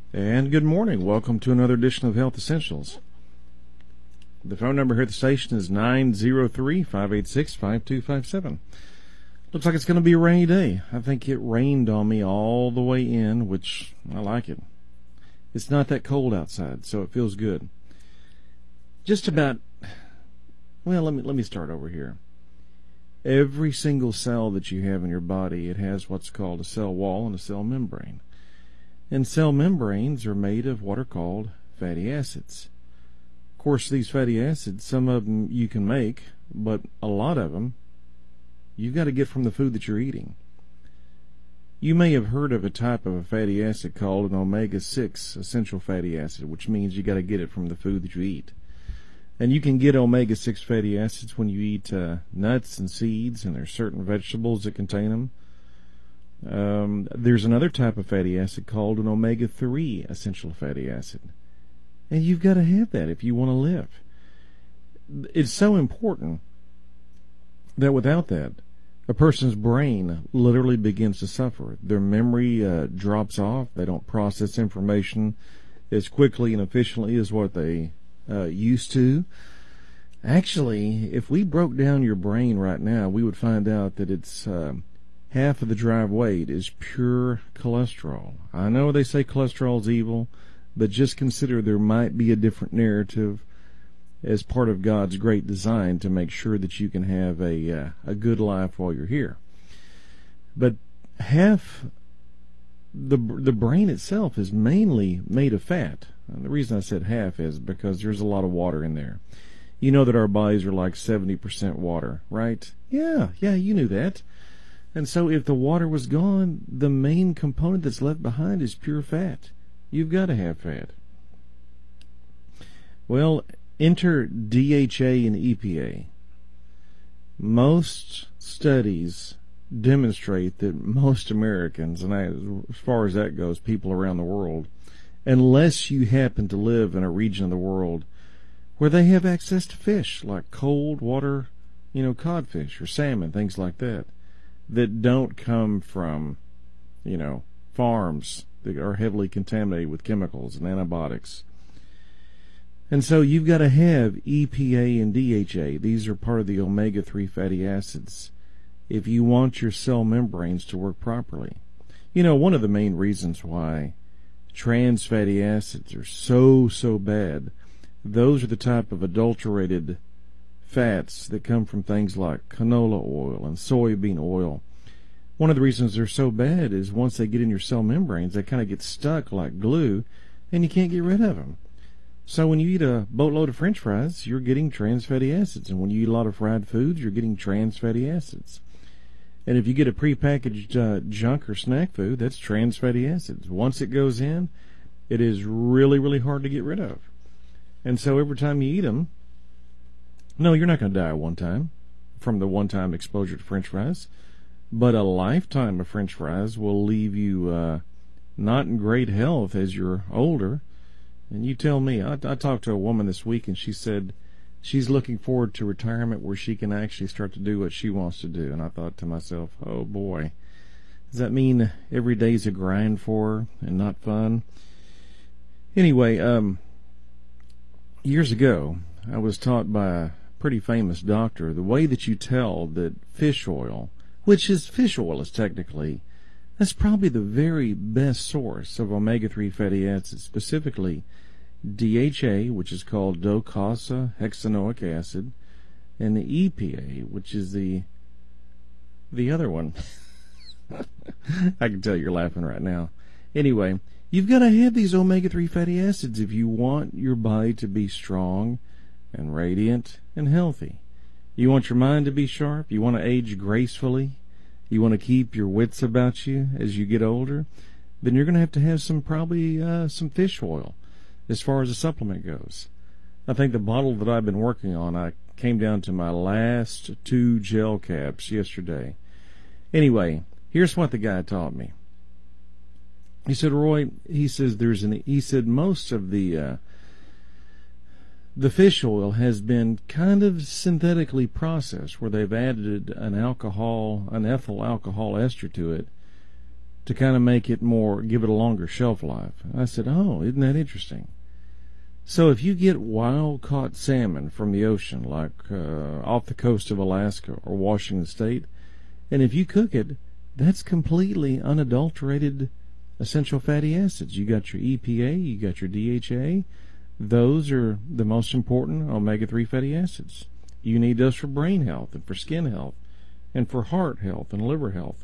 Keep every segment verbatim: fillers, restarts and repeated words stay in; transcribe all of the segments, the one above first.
And good morning. Welcome to another edition of Health Essentials. The phone number here at the station is nine zero three, five eight six, five two five seven. Looks like it's going to be a rainy day. I think it rained on me all the way in, which I like it. It's not that cold outside, so it feels good. Just about, well, let me let me start over here. Every single cell that you have in your body, it has what's called a cell wall and a cell membrane. And cell membranes are made of what are called fatty acids. Of course, these fatty acids, some of them you can make, but a lot of them you've got to get from the food that you're eating. You may have heard of a type of a fatty acid called an omega six essential fatty acid, which means you got to get it from the food that you eat. And you can get omega six fatty acids when you eat uh, nuts and seeds, and there's certain vegetables that contain them. Um, there's another type of fatty acid called an omega three essential fatty acid. And you've got to have that if you want to live. It's so important that without that, a person's brain literally begins to suffer. Their memory uh, drops off. They don't process information as quickly and efficiently as what they uh, used to. Actually, if we broke down your brain right now, we would find out that it's... Uh, half of the drive weight is pure cholesterol. I know they say cholesterol is evil, but just consider there might be a different narrative as part of God's great design to make sure that you can have a uh, a good life while you're here. But half the the brain itself is mainly made of fat. And the reason I said half is because there's a lot of water in there. You know that our bodies are like seventy percent water, right? Yeah, yeah, you knew that. And so if the water was gone, the main component that's left behind is pure fat. You've got to have fat. Well, enter D H A and E P A. Most studies demonstrate that most Americans, and I, as far as that goes, people around the world, unless you happen to live in a region of the world where they have access to fish, like cold water, you know, codfish or salmon, things like that, that don't come from, you know, farms that are heavily contaminated with chemicals and antibiotics. And so you've got to have E P A and D H A. These are part of the omega three fatty acids if you want your cell membranes to work properly. You know, one of the main reasons why trans fatty acids are so, so bad, those are the type of adulterated fats that come from things like canola oil and soybean oil. One of the reasons they're so bad is once they get in your cell membranes, they kind of get stuck like glue, and you can't get rid of them. So when you eat a boatload of French fries, you're getting trans fatty acids. And when you eat a lot of fried foods, you're getting trans fatty acids. And if you get a prepackaged uh, junk or snack food, that's trans fatty acids. Once it goes in, it is really, really hard to get rid of. And so every time you eat them, no, you're not going to die one time from the one-time exposure to French fries, but a lifetime of French fries will leave you uh, not in great health as you're older. And you tell me, I, I talked to a woman this week, and she said she's looking forward to retirement where she can actually start to do what she wants to do. And I thought to myself, oh boy, does that mean every day's a grind for her and not fun? Anyway, um, years ago, I was taught by a pretty famous doctor the way that you tell that fish oil, which is fish oil is technically, that's probably the very best source of omega three fatty acids, specifically D H A, which is called docosahexaenoic acid, and the E P A, which is the the other one. I can tell you're laughing right now. Anyway, you've got to have these omega three fatty acids if you want your body to be strong and radiant and healthy. You want your mind to be sharp. You want to age gracefully. You want to keep your wits about you as you get older. Then you're going to have to have some probably uh, some fish oil as far as a supplement goes. I think the bottle that I've been working on, I came down to my last two gel caps yesterday. Anyway, here's what the guy taught me. He said, Roy, he says there's an, he said most of the uh, the fish oil has been kind of synthetically processed, where they've added an alcohol, an ethyl alcohol ester to it, to kind of make it more, give it a longer shelf life. I said, oh, isn't that interesting? So if you get wild-caught salmon from the ocean, like uh, off the coast of Alaska or Washington State, and if you cook it, that's completely unadulterated essential fatty acids. You got your E P A, you got your D H A. Those are the most important omega three fatty acids. You need those for brain health and for skin health and for heart health and liver health.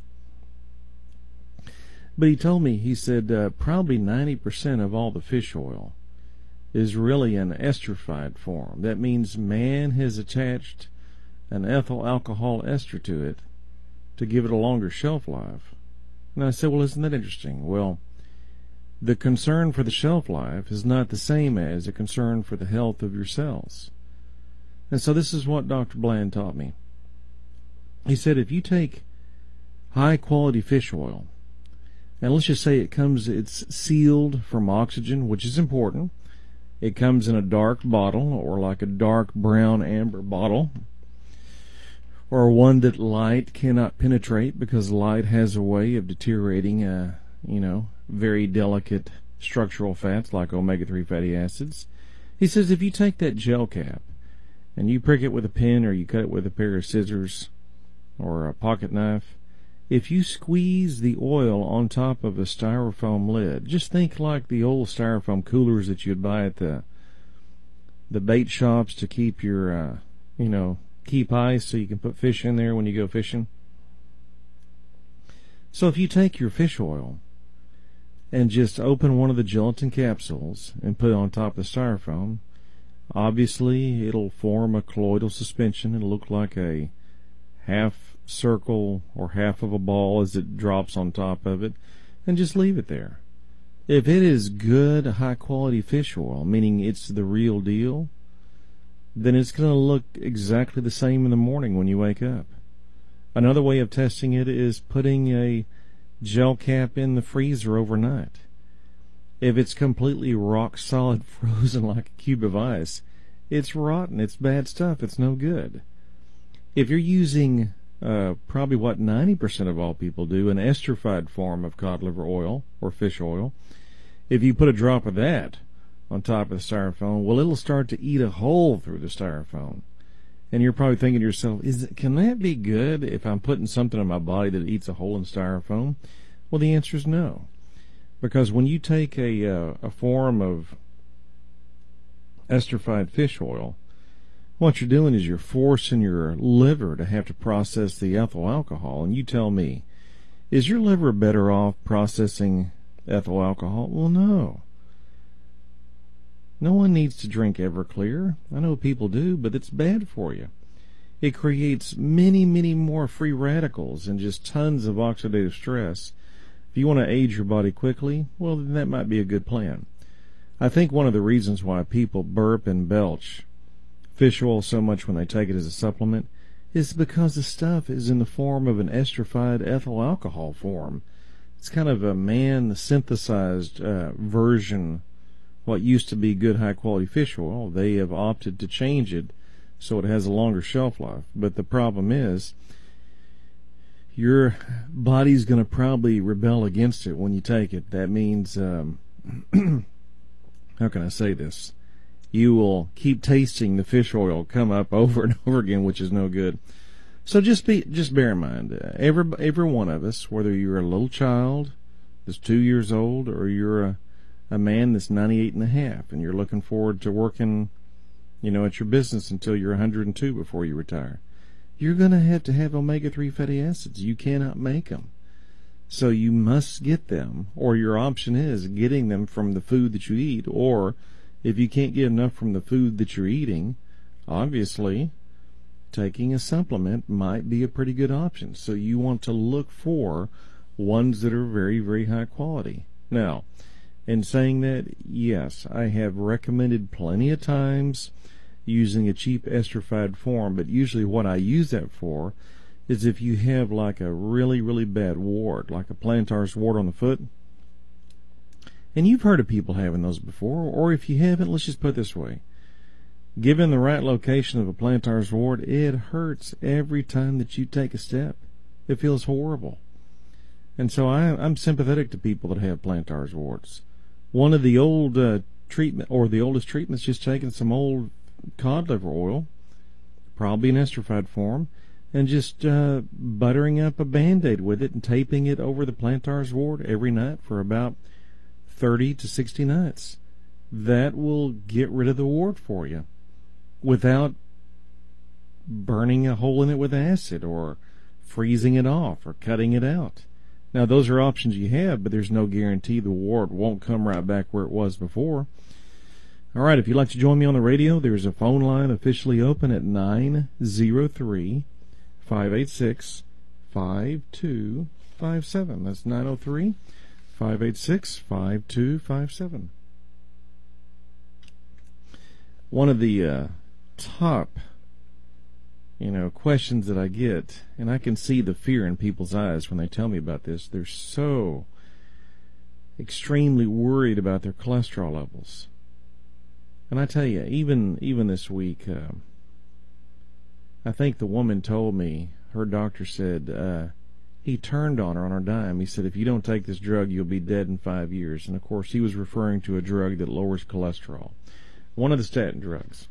But he told me, he said, uh, probably ninety percent of all the fish oil is really an esterified form. That means man has attached an ethyl alcohol ester to it to give it a longer shelf life. And I said, well, isn't that interesting? Well, the concern for the shelf life is not the same as a concern for the health of your cells. And so this is what Doctor Bland taught me. He said, if you take high-quality fish oil, and let's just say it comes, it's sealed from oxygen, which is important. It comes in a dark bottle, or like a dark brown amber bottle, or one that light cannot penetrate, because light has a way of deteriorating, uh, you know, very delicate structural fats like omega three fatty acids. He says if you take that gel cap and you prick it with a pin, or you cut it with a pair of scissors or a pocket knife, if you squeeze the oil on top of a styrofoam lid, just think like the old styrofoam coolers that you'd buy at the the bait shops to keep your, uh, you know, keep ice so you can put fish in there when you go fishing. So if you take your fish oil and just open one of the gelatin capsules and put it on top of the styrofoam, obviously it'll form a colloidal suspension. It'll look like a half circle or half of a ball as it drops on top of it, and just leave it there. If it is good, high quality fish oil, meaning it's the real deal, then it's going to look exactly the same in the morning when you wake up. Another way of testing it is putting a gel cap in the freezer overnight. If it's completely rock solid frozen like a cube of ice, it's rotten, it's bad stuff, it's no good. If you're using uh, probably what ninety percent of all people do, an esterified form of cod liver oil or fish oil, if you put a drop of that on top of the styrofoam, well, it'll start to eat a hole through the styrofoam. And you're probably thinking to yourself, is it, can that be good if I'm putting something in my body that eats a hole in styrofoam? Well, the answer is no. Because when you take a, uh, a form of esterified fish oil, what you're doing is you're forcing your liver to have to process the ethyl alcohol. And you tell me, is your liver better off processing ethyl alcohol? Well, no. No one needs to drink Everclear. I know people do, but it's bad for you. It creates many, many more free radicals and just tons of oxidative stress. If you want to age your body quickly, well, then that might be a good plan. I think one of the reasons why people burp and belch fish oil so much when they take it as a supplement is because the stuff is in the form of an esterified ethyl alcohol form. It's kind of a man-synthesized uh, version. What used to be good high-quality fish oil, they have opted to change it so it has a longer shelf life. But the problem is, your body's going to probably rebel against it when you take it. That means, um, how can I say this? You will keep tasting the fish oil come up over and over again, which is no good. So just be, just bear in mind, uh, every every one of us, whether you're a little child that's two years old, or you're a a man that's ninety-eight and a half, and you're looking forward to working, you know, at your business until you're one hundred and two before you retire, you're going to have to have omega three fatty acids. You cannot make them. So you must get them, or your option is getting them from the food that you eat, or if you can't get enough from the food that you're eating, obviously taking a supplement might be a pretty good option. So you want to look for ones that are very, very high quality. Now, in saying that, yes, I have recommended plenty of times using a cheap esterified form, but usually what I use that for is if you have like a really, really bad wart, like a plantar's wart on the foot. And you've heard of people having those before, or if you haven't, let's just put it this way. Given the right location of a plantar's wart, it hurts every time that you take a step. It feels horrible. And so I, I'm sympathetic to people that have plantar warts. One of the old uh, treatment, or the oldest treatments, just taking some old cod liver oil, probably in esterified form, and just uh, buttering up a Band-Aid with it and taping it over the plantar wart every night for about thirty to sixty nights. That will get rid of the wart for you without burning a hole in it with acid or freezing it off or cutting it out. Now, those are options you have, but there's no guarantee the wart won't come right back where it was before. All right, if you'd like to join me on the radio, there's a phone line officially open at nine zero three, five eight six, five two five seven. That's nine zero three, five eight six, five two five seven. One of the uh, top, you know, questions that I get, and I can see the fear in people's eyes when they tell me about this. They're so extremely worried about their cholesterol levels. And I tell you, even even this week, uh, I think the woman told me, her doctor said, uh, he turned on her on her dime. He said, if you don't take this drug, you'll be dead in five years. And, of course, he was referring to a drug that lowers cholesterol. One of the statin drugs.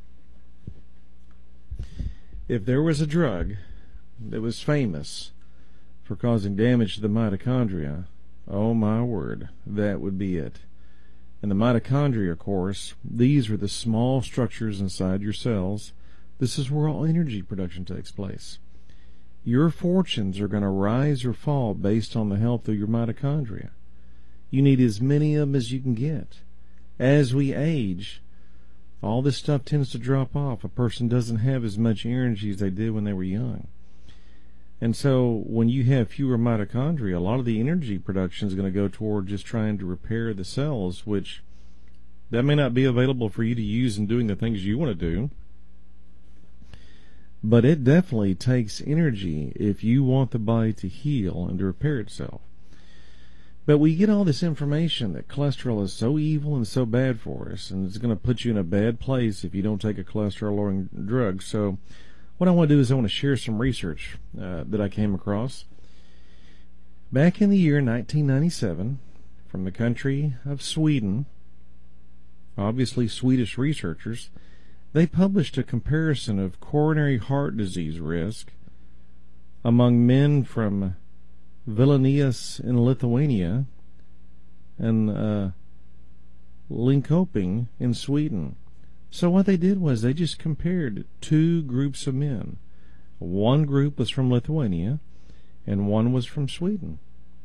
If there was a drug that was famous for causing damage to the mitochondria, oh my word, that would be it. And the mitochondria, of course, these are the small structures inside your cells. This is where all energy production takes place. Your fortunes are going to rise or fall based on the health of your mitochondria. You need as many of them as you can get. As we age, all this stuff tends to drop off. A person doesn't have as much energy as they did when they were young. And so when you have fewer mitochondria, a lot of the energy production is going to go toward just trying to repair the cells, which that may not be available for you to use in doing the things you want to do. But it definitely takes energy if you want the body to heal and to repair itself. But we get all this information that cholesterol is so evil and so bad for us, and it's going to put you in a bad place if you don't take a cholesterol-lowering drug. So what I want to do is I want to share some research uh, that I came across. Back in the year nineteen ninety-seven, from the country of Sweden, obviously Swedish researchers, they published a comparison of coronary heart disease risk among men from Vilnius in Lithuania and uh, Linköping in Sweden. So what they did was they just compared two groups of men. One group was from Lithuania and one was from Sweden.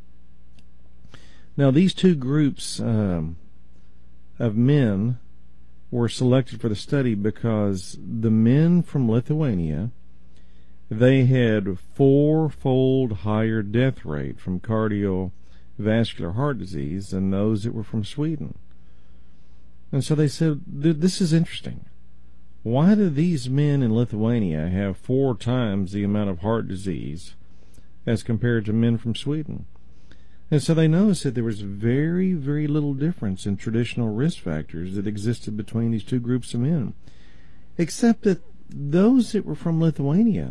Now these two groups um, of men were selected for the study because the men from Lithuania, they had four-fold higher death rate from cardiovascular heart disease than those that were from Sweden. And so they said, this is interesting. Why do these men in Lithuania have four times the amount of heart disease as compared to men from Sweden? And so they noticed that there was very, very little difference in traditional risk factors that existed between these two groups of men, except that those that were from Lithuania,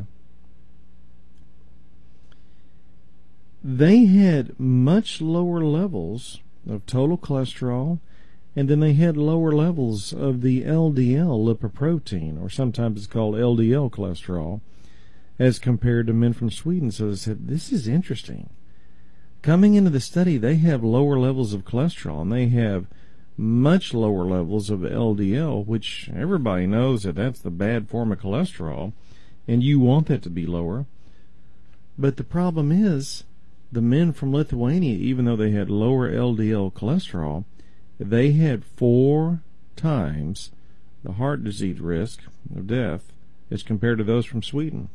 they had much lower levels of total cholesterol, and then they had lower levels of the L D L lipoprotein, or sometimes it's called L D L cholesterol, as compared to men from Sweden. So they said, this is interesting. Coming into the study, they have lower levels of cholesterol, and they have much lower levels of L D L, which everybody knows that that's the bad form of cholesterol, and you want that to be lower. But the problem is, the men from Lithuania, even though they had lower L D L cholesterol, they had four times the heart disease risk of death as compared to those from Sweden.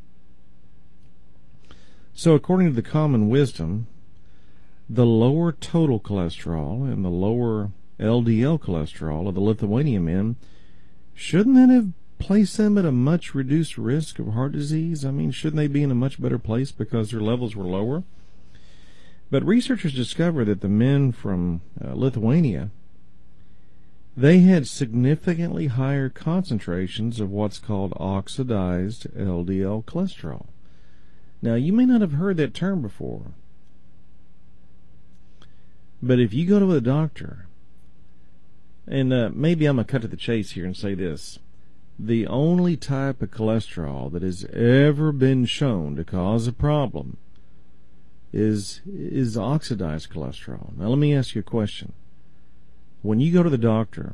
So according to the common wisdom, the lower total cholesterol and the lower L D L cholesterol of the Lithuanian men, shouldn't that have placed them at a much reduced risk of heart disease? I mean, shouldn't they be in a much better place because their levels were lower? But researchers discovered that the men from uh, Lithuania, they had significantly higher concentrations of what's called oxidized L D L cholesterol. Now, you may not have heard that term before, But if you go to a doctor, and uh, maybe I'm going to cut to the chase here and say this, the only type of cholesterol that has ever been shown to cause a problem is is oxidized cholesterol. Now let me ask you a question. When you go to the doctor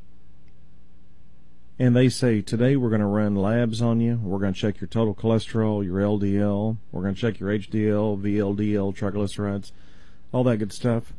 and they say, today we're going to run labs on you, we're going to check your total cholesterol, your L D L, we're going to check your H D L, V L D L, triglycerides, all that good stuff,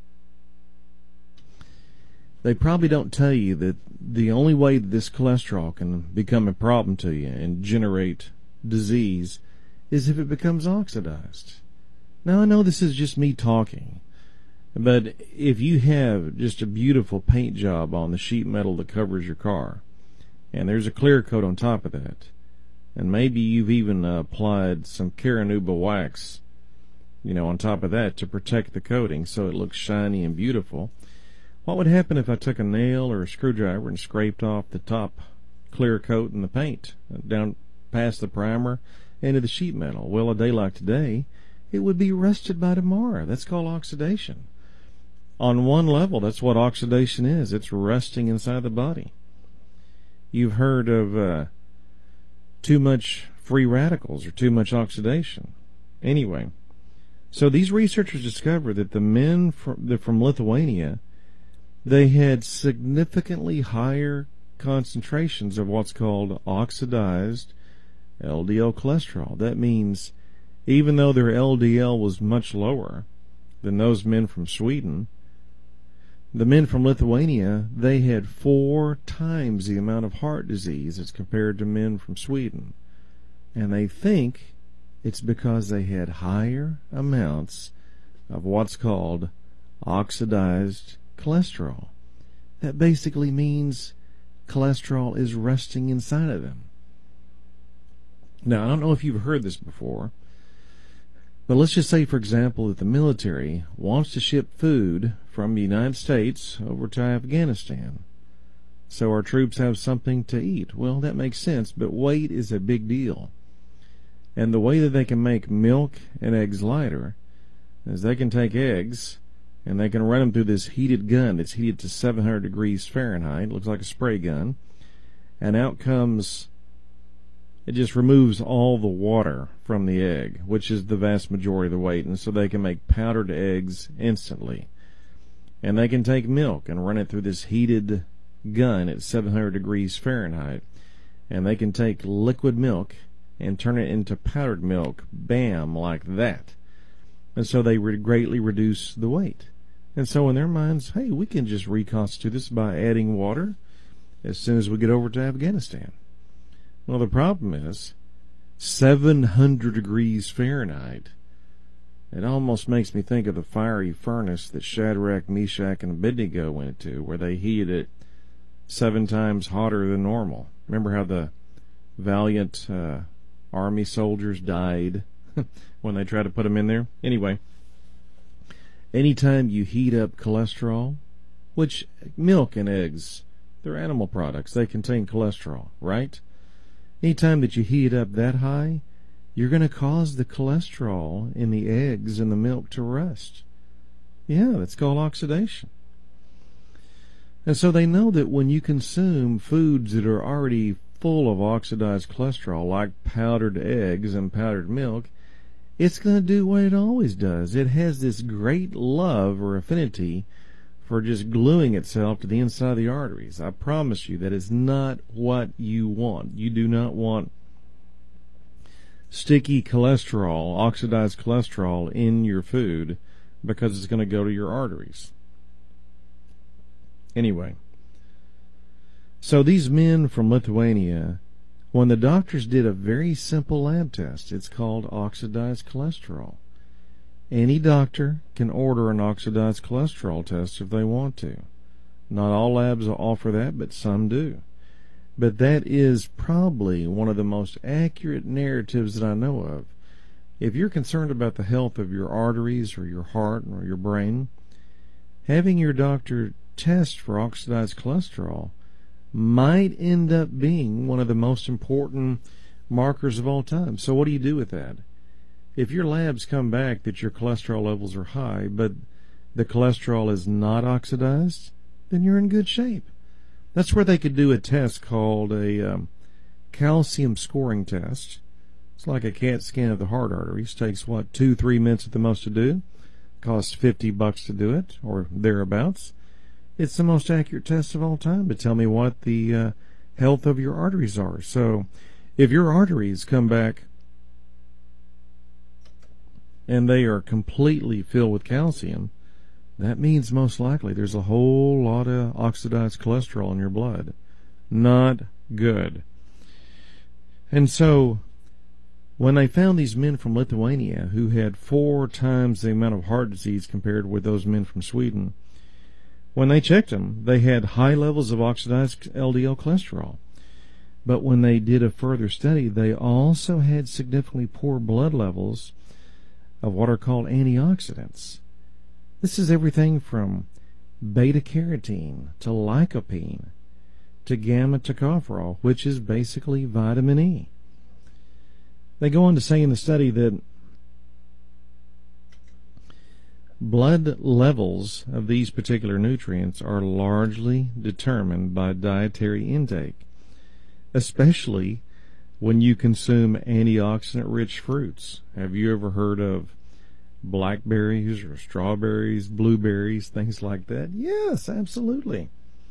they probably don't tell you that the only way that this cholesterol can become a problem to you and generate disease is if it becomes oxidized. Now, I know this is just me talking, but if you have just a beautiful paint job on the sheet metal that covers your car, and there's a clear coat on top of that, and maybe you've even uh, applied some Caranuba wax, you know, on top of that to protect the coating so it looks shiny and beautiful, what would happen if I took a nail or a screwdriver and scraped off the top clear coat in the paint, down past the primer, into the sheet metal? Well, a day like today, it would be rusted by tomorrow. That's called oxidation. On one level, that's what oxidation is. It's rusting inside the body. You've heard of uh, too much free radicals or too much oxidation. Anyway, so these researchers discovered that the men from, from Lithuania, they had significantly higher concentrations of what's called oxidized L D L cholesterol. That means even though their L D L was much lower than those men from Sweden, the men from Lithuania, they had four times the amount of heart disease as compared to men from Sweden. And they think it's because they had higher amounts of what's called oxidized cholesterol. That basically means cholesterol is resting inside of them. Now, I don't know if you've heard this before, but let's just say, for example, that the military wants to ship food from the United States over to Afghanistan, so our troops have something to eat. Well, that makes sense, but weight is a big deal. And the way that they can make milk and eggs lighter is they can take eggs and they can run them through this heated gun that's heated to seven hundred degrees Fahrenheit. It looks like a spray gun. And out comes, it just removes all the water from the egg, which is the vast majority of the weight. And so they can make powdered eggs instantly. And they can take milk and run it through this heated gun at seven hundred degrees Fahrenheit. And they can take liquid milk and turn it into powdered milk, bam, like that. And so they re- greatly reduce the weight. And so in their minds, hey, we can just reconstitute this by adding water as soon as we get over to Afghanistan. Well, the problem is seven hundred degrees Fahrenheit. It almost makes me think of the fiery furnace that Shadrach, Meshach, and Abednego went to, where they heated it seven times hotter than normal. Remember how the valiant uh, army soldiers died when they tried to put them in there? Anyway, anytime you heat up cholesterol, which milk and eggs, they're animal products, they contain cholesterol, right? Anytime that you heat it up that high, you're going to cause the cholesterol in the eggs and the milk to rust. Yeah, that's called oxidation. And so they know that when you consume foods that are already full of oxidized cholesterol, like powdered eggs and powdered milk, it's going to do what it always does. It has this great love or affinity for just gluing itself to the inside of the arteries. I promise you that is not what you want. You do not want sticky cholesterol, oxidized cholesterol in your food because it's going to go to your arteries. Anyway, so these men from Lithuania, when the doctors did a very simple lab test, it's called oxidized cholesterol. Any doctor can order an oxidized cholesterol test if they want to. Not all labs offer that, but some do. But that is probably one of the most accurate narratives that I know of. If you're concerned about the health of your arteries or your heart or your brain, having your doctor test for oxidized cholesterol might end up being one of the most important markers of all time. So what do you do with that? If your labs come back that your cholesterol levels are high, but the cholesterol is not oxidized, then you're in good shape. That's where they could do a test called a um, calcium scoring test. It's like a CAT scan of the heart arteries. Takes, what, two, three minutes at the most to do. Costs fifty bucks to do it, or thereabouts. It's the most accurate test of all time to tell me what the uh, health of your arteries are. So if your arteries come back and they are completely filled with calcium, that means most likely there's a whole lot of oxidized cholesterol in your blood. Not good. And so when they found these men from Lithuania who had four times the amount of heart disease compared with those men from Sweden, when they checked them, they had high levels of oxidized L D L cholesterol. But when they did a further study, they also had significantly poor blood levels of what are called antioxidants. This is everything from beta-carotene to lycopene to gamma-tocopherol, which is basically vitamin E. They go on to say in the study that blood levels of these particular nutrients are largely determined by dietary intake, especially when you consume antioxidant-rich fruits. Have you ever heard of blackberries or strawberries, blueberries, things like that? Yes, absolutely.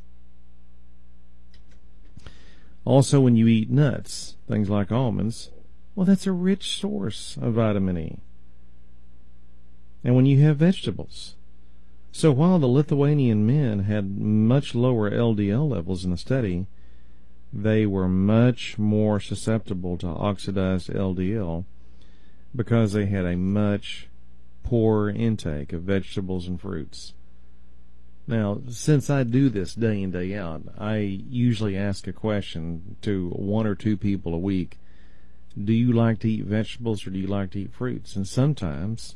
Also, when you eat nuts, things like almonds, well, that's a rich source of vitamin E. And when you have vegetables. So while the Lithuanian men had much lower L D L levels in the study, they were much more susceptible to oxidized L D L because they had a much poorer intake of vegetables and fruits. Now, since I do this day in, day out, I usually ask a question to one or two people a week. Do you like to eat vegetables or do you like to eat fruits? And sometimes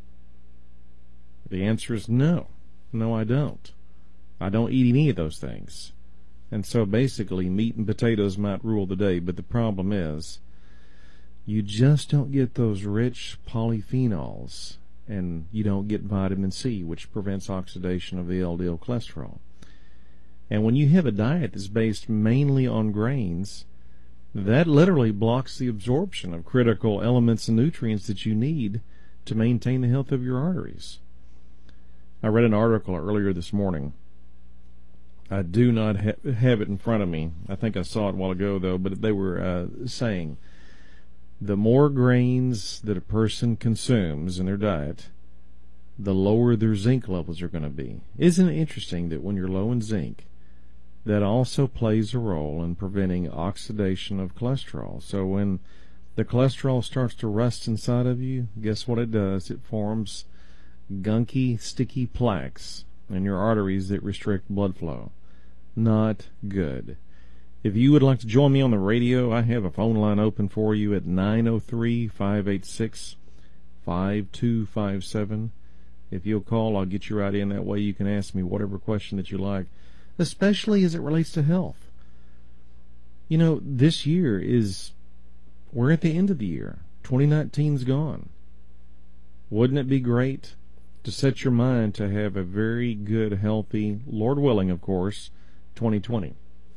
the answer is no. No, I don't. I don't eat any of those things. And so basically meat and potatoes might rule the day, but the problem is you just don't get those rich polyphenols, and you don't get vitamin C, which prevents oxidation of the L D L cholesterol. And when you have a diet that's based mainly on grains, that literally blocks the absorption of critical elements and nutrients that you need to maintain the health of your arteries. I read an article earlier this morning. I do not ha- have it in front of me. I think I saw it a while ago, though, but they were uh, saying the more grains that a person consumes in their diet, the lower their zinc levels are going to be. Isn't it interesting that when you're low in zinc, that also plays a role in preventing oxidation of cholesterol? So when the cholesterol starts to rust inside of you, guess what it does? It forms gunky, sticky plaques in your arteries that restrict blood flow. Not good. If you would like to join me on the radio, I have a phone line open for you at nine oh three, five eight six, five two five seven. If you'll call, I'll get you right in. That way you can ask me whatever question that you like, especially as it relates to health. You know, this year is, we're at the end of the year. twenty nineteen's gone. Wouldn't it be great to set your mind to have a very good, healthy, Lord willing, of course, twenty twenty?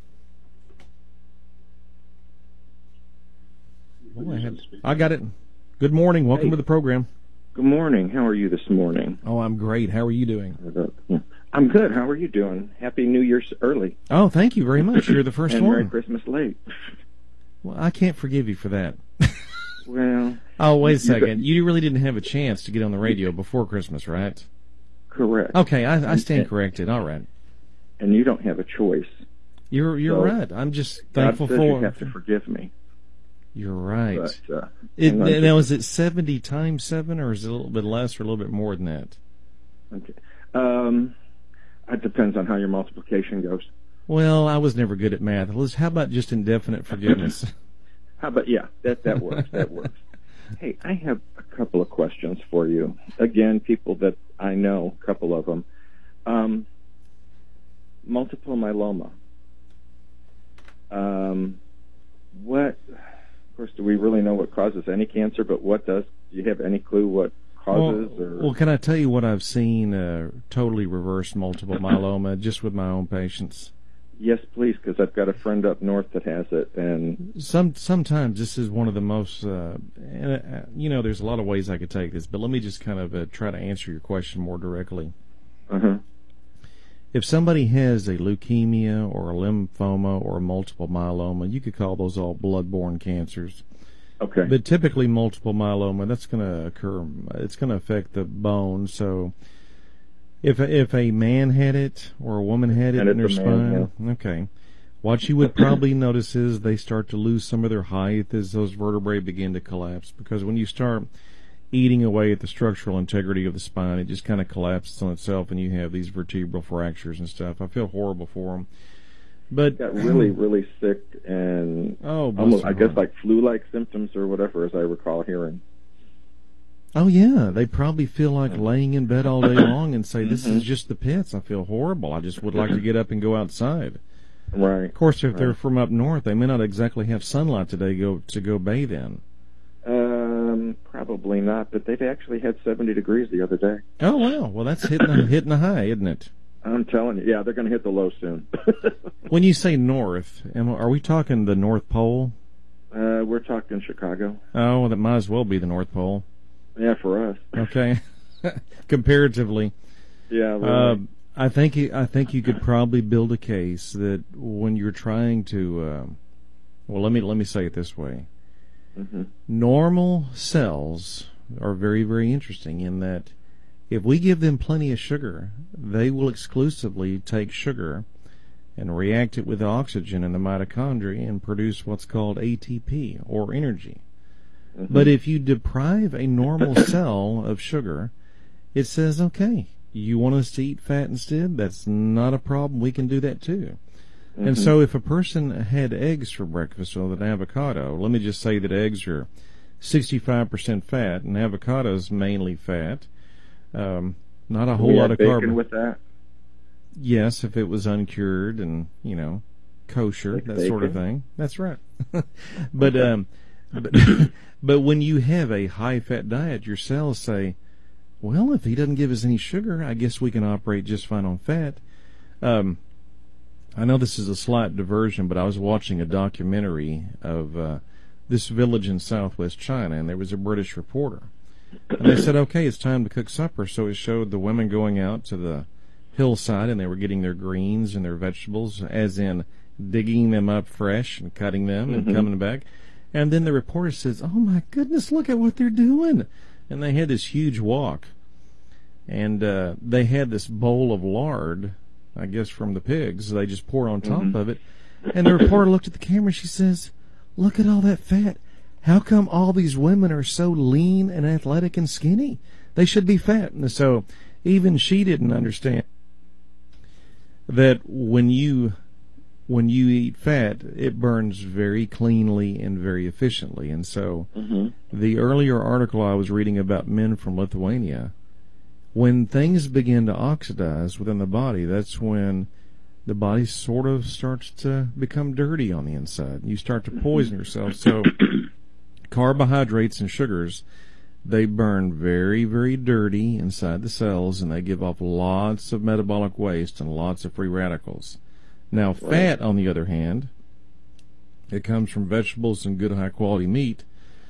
Oh, I, had, I got it. Good morning. Welcome hey. to the program. Good morning. How are you this morning? Oh, I'm great. How are you doing? I'm good. How are you doing? Happy New Year's early. Oh, thank you very much. You're the first and one. Merry Christmas late. Well, I can't forgive you for that. Well... Oh, wait a second. You really didn't have a chance to get on the radio before Christmas, right? Correct. Okay, I, I stand corrected. All right. And you don't have a choice. You're you're so right. I'm just thankful God says for... you have to forgive me. You're right. But, uh, it, now, is it seventy times seven, or is it a little bit less or a little bit more than that? Okay. Um, it depends on how your multiplication goes. Well, I was never good at math. Let's, how about just indefinite forgiveness? How about, yeah, that, that works. That works. Hey, I have a couple of questions for you. Again, people that I know, a couple of them. Um, multiple myeloma. Um, what... Of course, do we really know what causes any cancer, but what does, do you have any clue what causes? Well, or well, can I tell you what I've seen uh, totally reverse multiple myeloma just with my own patients? Yes, please, because I've got a friend up north that has it, and Some sometimes this is one of the most. Uh, and, uh, you know, there's a lot of ways I could take this, but let me just kind of uh, try to answer your question more directly. uh-huh. If somebody has a leukemia or a lymphoma or a multiple myeloma, you could call those all blood-borne cancers. Okay. But typically, multiple myeloma, that's going to occur. It's going to affect the bone. So, if a, if a man had it or a woman had it And in their it's a man, spine, okay, what you would probably notice is they start to lose some of their height as those vertebrae begin to collapse. Because when you start eating away at the structural integrity of the spine, it just kind of collapses on itself, and you have these vertebral fractures and stuff. I feel horrible for them. But Got really, really sick and oh, bless almost, their I guess, heart. like flu-like symptoms or whatever, as I recall hearing. Oh yeah, they probably feel like laying in bed all day long and say, "This Mhm. is just the pits. I feel horrible. I just would like to get up and go outside." Right. Of course, if Right. they're from up north, they may not exactly have sunlight today go to go bathe in. Um, probably not, but they've actually had seventy degrees the other day. Oh wow, well that's hitting a, hitting a high, isn't it? I'm telling you, yeah, they're going to hit the low soon. When you say north, am- are we talking the North Pole? uh, we're talking Chicago. Oh, well, that might as well be the North Pole. Yeah, for us. Okay, comparatively. Yeah, right. Uh, I think you- I think you could probably build a case that when you're trying to, uh, well, let me let me say it this way: hmm normal cells are very very interesting in that if we give them plenty of sugar, they will exclusively take sugar and react it with oxygen in the mitochondria and produce what's called A T P or energy. hmm But if you deprive a normal cell of sugar, it says, okay, you want us to eat fat instead? That's not a problem. We can do that too. hmm And so if a person had eggs for breakfast with an avocado, let me just say that eggs are sixty-five percent fat and avocados mainly fat. Um, not a Can whole we lot add of bacon carbon. with that? Yes, if it was uncured and, you know, kosher, Like that sort of bacon? thing. That's right. but, um, but, but when you have a high-fat diet, your cells say, well, if he doesn't give us any sugar, I guess we can operate just fine on fat. Um, I know this is a slight diversion, but I was watching a documentary of uh, this village in southwest China, and there was a British reporter. And they said, okay, it's time to cook supper. So it showed the women going out to the hillside, and they were getting their greens and their vegetables, as in digging them up fresh and cutting them and Mhm. coming back. And then the reporter says, oh, my goodness, look at what they're doing. And they had this huge wok. And uh, they had this bowl of lard, I guess from the pigs. They just poured on top Mhm. of it. And the reporter looked at the camera. She says, look at all that fat. How come all these women are so lean and athletic and skinny? They should be fat. And so even she didn't understand that when you when you eat fat, it burns very cleanly and very efficiently. And so hmm the earlier article I was reading about men from Lithuania, when things begin to oxidize within the body, that's when the body sort of starts to become dirty on the inside. You start to poison yourself. So carbohydrates and sugars, they burn very, very dirty inside the cells, and they give off lots of metabolic waste and lots of free radicals. Now, fat, on the other hand, it comes from vegetables and good high-quality meat,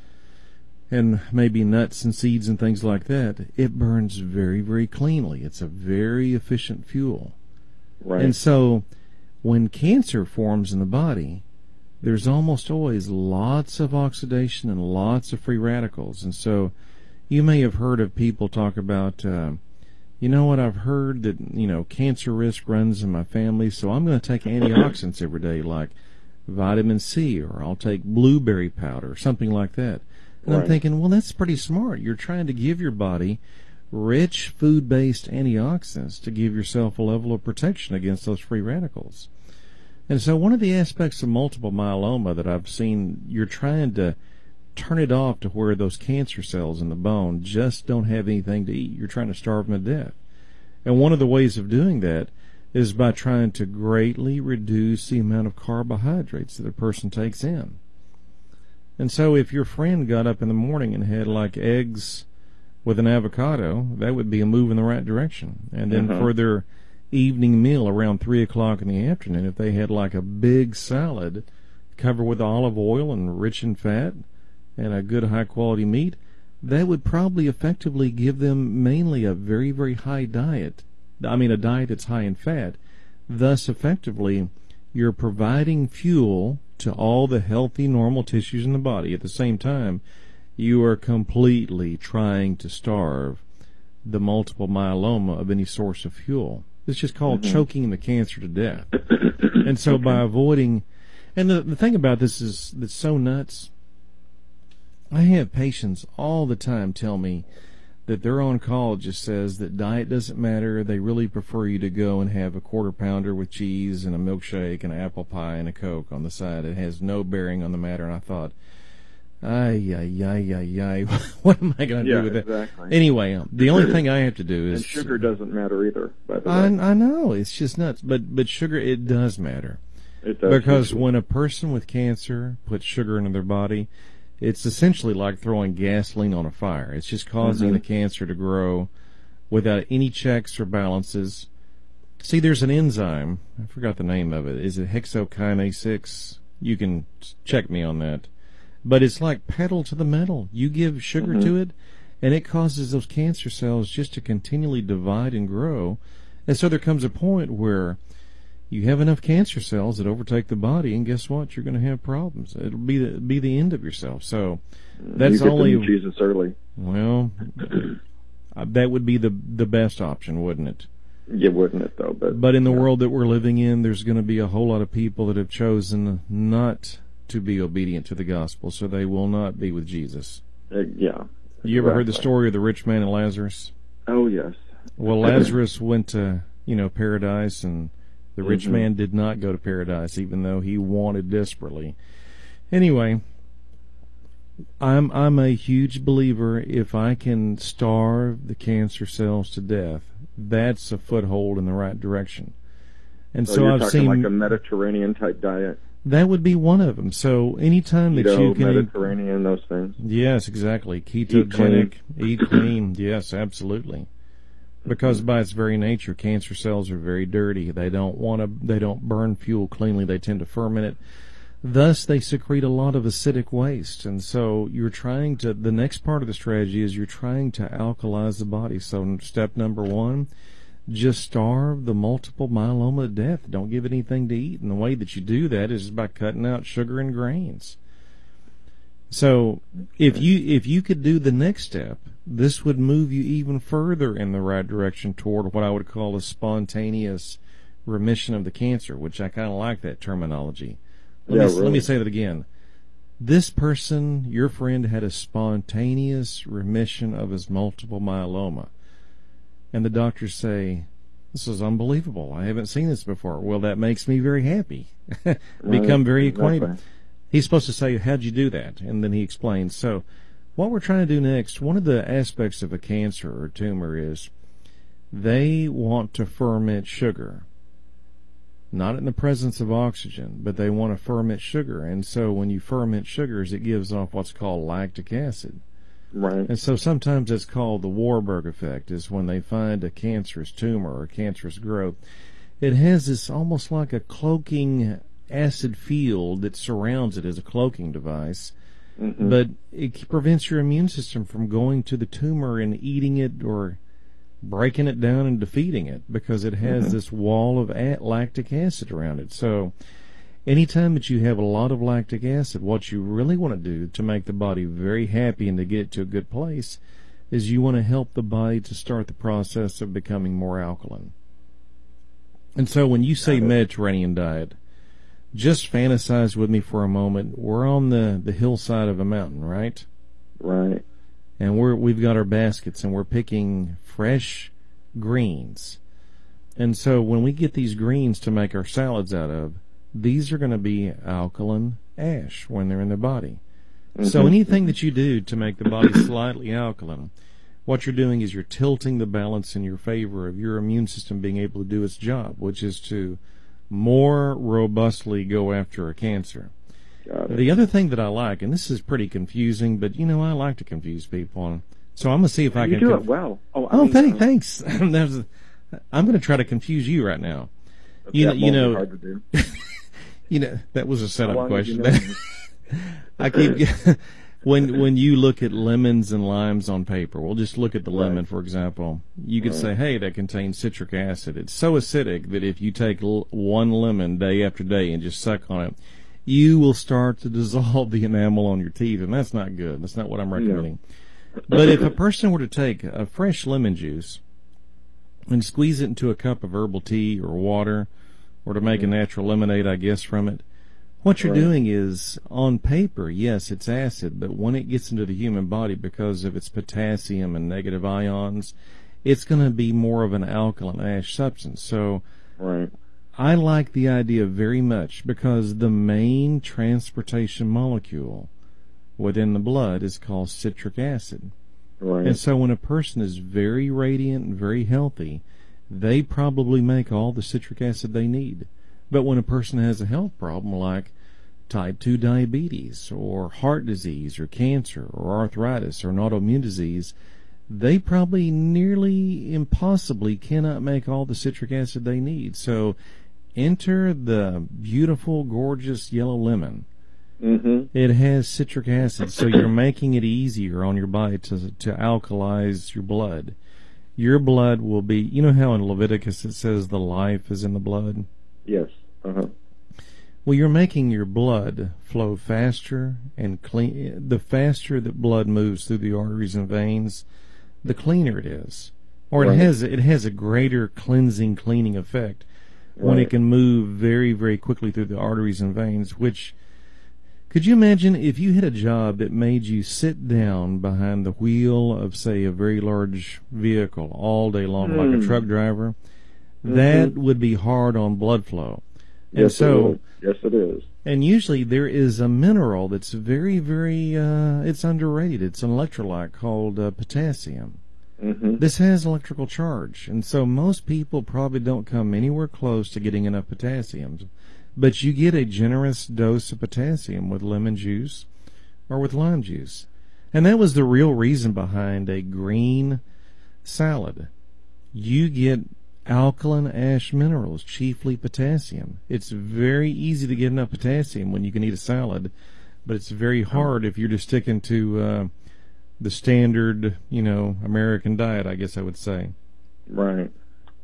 and maybe nuts and seeds and things like that. It burns very, very cleanly. It's a very efficient fuel. Right. And so when cancer forms in the body, there's almost always lots of oxidation and lots of free radicals. And so you may have heard of people talk about, uh, you know what, I've heard that, you know, cancer risk runs in my family, so I'm going to take antioxidants every day, like vitamin C, or I'll take blueberry powder, or something like that. And I'm Right. thinking, well, that's pretty smart. You're trying to give your body rich food-based antioxidants to give yourself a level of protection against those free radicals. And so one of the aspects of multiple myeloma that I've seen, you're trying to turn it off to where those cancer cells in the bone just don't have anything to eat. You're trying to starve them to death. And one of the ways of doing that is by trying to greatly reduce the amount of carbohydrates that a person takes in. And so if your friend got up in the morning and had like eggs, with an avocado, that would be a move in the right direction. And then Uh-huh. for their evening meal around three o'clock in the afternoon, if they had like a big salad covered with olive oil and rich in fat and a good high quality meat, that would probably effectively give them mainly a very, very high diet. I mean, a diet that's high in fat. Thus, effectively, you're providing fuel to all the healthy, normal tissues in the body. At the same time, you are completely trying to starve the multiple myeloma of any source of fuel. It's just called Mm-hmm. choking the cancer to death. And so Okay. by avoiding, and the, the thing about this is that's so nuts, I have patients all the time tell me that their oncologist says that diet doesn't matter. They really prefer you to go and have a quarter pounder with cheese and a milkshake and an apple pie and a Coke on the side. It has no bearing on the matter. And I thought, ay, ay, ay, ay, ay, what am I going to Yeah, do with exactly. it? Anyway, um, the only thing I have to do is... And sugar doesn't matter either, by the I, way. I know, it's just nuts. But, but sugar, it does matter. It does Because usually. when a person with cancer puts sugar into their body, it's essentially like throwing gasoline on a fire. It's just causing Mhm. the cancer to grow without any checks or balances. See, there's an enzyme. I forgot the name of it. Is it hexokinase six? You can check me on that. But it's like pedal to the metal. You give sugar Mhm. to it, and it causes those cancer cells just to continually divide and grow. And so there comes a point where you have enough cancer cells that overtake the body, and guess what? You're going to have problems. It'll be the, be the end of yourself. So that's you get only them Jesus early. well, uh, that would be the the best option, wouldn't it? You wouldn't it though? But But in the yeah. world that we're living in, there's going to be a whole lot of people that have chosen not to be obedient to the gospel, so they will not be with Jesus. Uh, yeah. You ever heard the Exactly. story of the rich man and Lazarus? Oh yes. Well, Lazarus went to, you know, paradise, and the rich Mhm. man did not go to paradise, even though he wanted desperately. Anyway, I'm I'm a huge believer. If I can starve the cancer cells to death, that's a foothold in the right direction. And So, so, you're I've talking seen like a Mediterranean type diet. that would be one of them. So anytime that you Keto, can, Mediterranean, those things. yes, exactly, clean. ketogenic, eat clean, yes, absolutely. Because by its very nature, cancer cells are very dirty. They don't want to. They don't burn fuel cleanly. They tend to ferment it. Thus, they secrete a lot of acidic waste. And so, you're trying to. The next part of the strategy is you're trying to alkalize the body. So, step number one, just starve the multiple myeloma to death. Don't give it anything to eat. And the way that you do that is by cutting out sugar and grains. So, if you if you could do the next step, this would move you even further in the right direction toward what I would call a spontaneous remission of the cancer, which I kind of like that terminology. Let, Yeah, me, let me really. say that again. This person, your friend, had a spontaneous remission of his multiple myeloma. And the doctors say, this is unbelievable. I haven't seen this before. Well, that makes me very happy. Become very acquainted. Exactly. He's supposed to say, how'd you do that? And then he explains. So what we're trying to do next, one of the aspects of a cancer or tumor is they want to ferment sugar. Not in the presence of oxygen, but they want to ferment sugar. And so when you ferment sugars, it gives off what's called lactic acid. Right. And so sometimes it's called the Warburg effect, is when they find a cancerous tumor or cancerous growth. It has this almost like a cloaking acid field that surrounds it as a cloaking device, Mhm. but it prevents your immune system from going to the tumor and eating it or breaking it down and defeating it, because it has Mhm. this wall of a- lactic acid around it. So anytime that you have a lot of lactic acid, what you really want to do to make the body very happy and to get it to a good place is you want to help the body to start the process of becoming more alkaline. And so when you say Got it. Mediterranean diet, just fantasize with me for a moment. We're on the, the hillside of a mountain, right? Right. And we're, we've got our baskets and we're picking fresh greens. And so when we get these greens to make our salads out of, these are going to be alkaline ash when they're in the body. So Mhm. anything that you do to make the body slightly alkaline, what you're doing is you're tilting the balance in your favor of your immune system being able to do its job, which is to more robustly go after a cancer. Got it. The other thing that I like, and this is pretty confusing, but you know, I like to confuse people, and So I'm going to see if I you can... do Conf- it well. Oh, I oh mean, thank, uh, thanks. There's, I'm going to try to confuse you right now. You know, that you won't be know, hard to do. you know, that was a How setup long have you question. known me? I keep when when you look at lemons and limes on paper. We'll just look at the lemon, Right. for example. You could Right. say, "Hey, that contains citric acid." It's so acidic that if you take l- one lemon day after day and just suck on it, you will start to dissolve the enamel on your teeth, and that's not good. That's not what I'm recommending. But if a person were to take a fresh lemon juice and squeeze it into a cup of herbal tea or water, or to make a natural lemonade, I guess, from it, what you're Right. doing is, on paper, yes, it's acid, but when it gets into the human body, because of its potassium and negative ions, it's going to be more of an alkaline ash substance. So Right. I like the idea very much because the main transportation molecule within the blood is called citric acid. Right. And so when a person is very radiant and very healthy, they probably make all the citric acid they need. But when a person has a health problem like type two diabetes or heart disease or cancer or arthritis or an autoimmune disease, they probably nearly impossibly cannot make all the citric acid they need. So enter the beautiful, gorgeous yellow lemon. Mm-hmm. It has citric acid, so you're making it easier on your body to to alkalize your blood. Your blood will be, you know how in Leviticus it says the life is in the blood? Yes. Uh-huh. Well, you're making your blood flow faster and clean. The faster that blood moves through the arteries and veins, the cleaner it is. Or Right. it has it has a greater cleansing, cleaning effect when Right. it can move very, very quickly through the arteries and veins, which... Could you imagine if you had a job that made you sit down behind the wheel of, say, a very large vehicle all day long, Mm. like a truck driver? Mm-hmm. That would be hard on blood flow. And Yes, so, it is. Yes, it is. and usually there is a mineral that's very, very, uh, it's underrated. It's an electrolyte called uh, potassium. Mm-hmm. This has electrical charge, and so most people probably don't come anywhere close to getting enough potassium. But you get a generous dose of potassium with lemon juice or with lime juice. And that was the real reason behind a green salad. You get alkaline ash minerals, chiefly potassium. It's very easy to get enough potassium when you can eat a salad, but it's very hard if you're just sticking to uh, the standard, you know, American diet, I guess I would say. Right.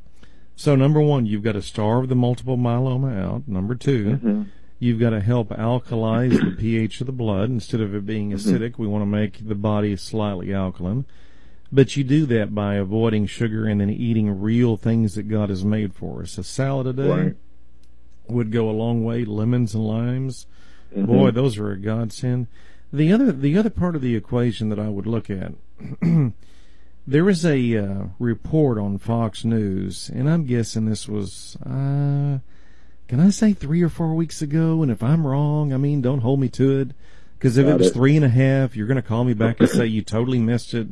So number one, you've got to starve the multiple myeloma out. Number two, Mm-hmm. you've got to help alkalize the pH of the blood. Instead of it being acidic, we want to make the body slightly alkaline. But you do that by avoiding sugar and then eating real things that God has made for us. A salad a day Right. would go a long way. Lemons and limes, Mm-hmm. boy, those are a godsend. The other, the other part of the equation that I would look at. There was a uh, report on Fox News, and I'm guessing this was, uh, can I say three or four weeks ago? And if I'm wrong, I mean, don't hold me to it. Because if Got it was it. three and a half, you're going to call me back and say you totally missed it.